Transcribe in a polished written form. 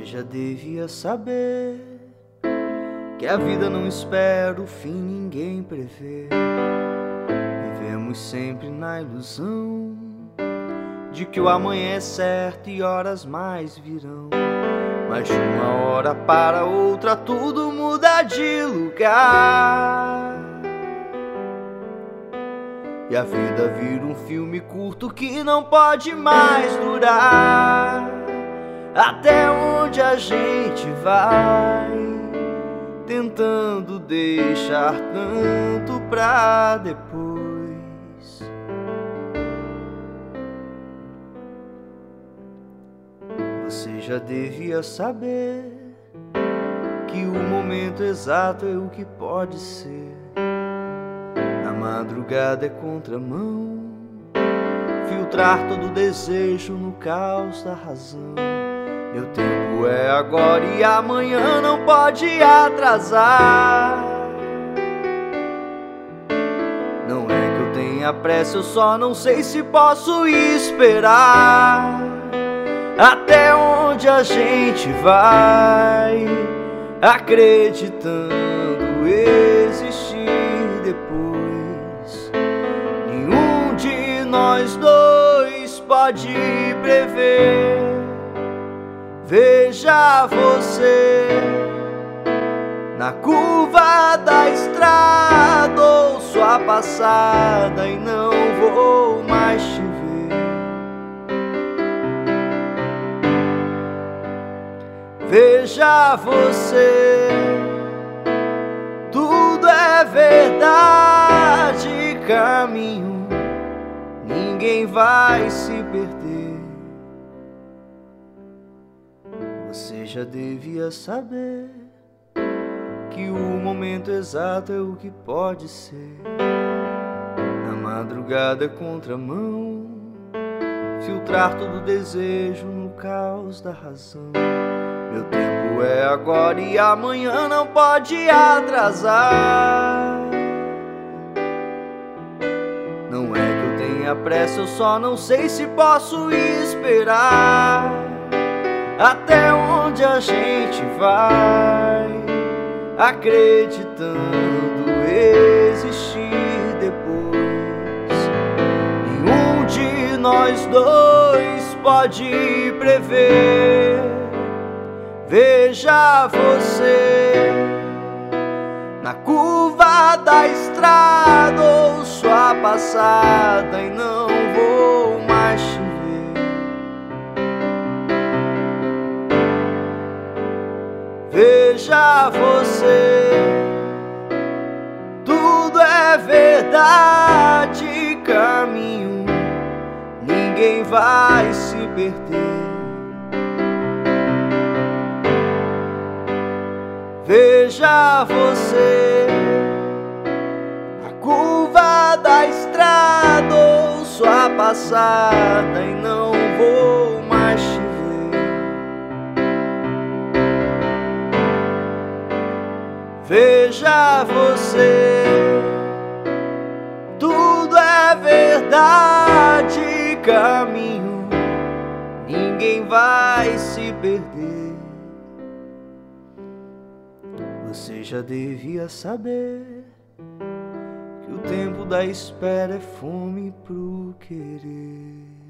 já devia saber que a vida não espera o fim, ninguém prevê. Vivemos sempre na ilusão de que o amanhã é certo e horas mais virão. Mas de uma hora para outra tudo muda de lugar, e a vida vira um filme curto que não pode mais durar. Até onde a gente vai, tentando deixar tanto pra depois. Você já devia saber que o momento exato é o que pode ser. Na madrugada é contramão, filtrar todo o desejo no caos da razão. Meu tempo é agora e amanhã não pode atrasar. Não é que eu tenha pressa, eu só não sei se posso esperar. Até onde a gente vai, acreditando existir depois. Nenhum de nós dois pode prever. Veja você na curva da estrada, ouço a passada e não vou mais te ver. Veja você, tudo é verdade, caminho, ninguém vai se perder. Você já devia saber que o momento exato é o que pode ser. Na madrugada é contramão, filtrar todo o desejo no caos da razão. Meu tempo é agora e amanhã não pode atrasar. Não é que eu tenha pressa, eu só não sei se posso esperar. Até onde a gente vai, acreditando existir depois. Nenhum de nós dois pode prever. Veja você na curva da estrada, ouço a passada e não vou mais te ver. Veja você, tudo é verdade, caminho, ninguém vai se perder. Veja você na curva da estrada, ouço a passada e não vou mais te ver. Veja você, tudo é verdade, caminho, ninguém vai se perder. Você já devia saber que o tempo da espera é fome pro querer.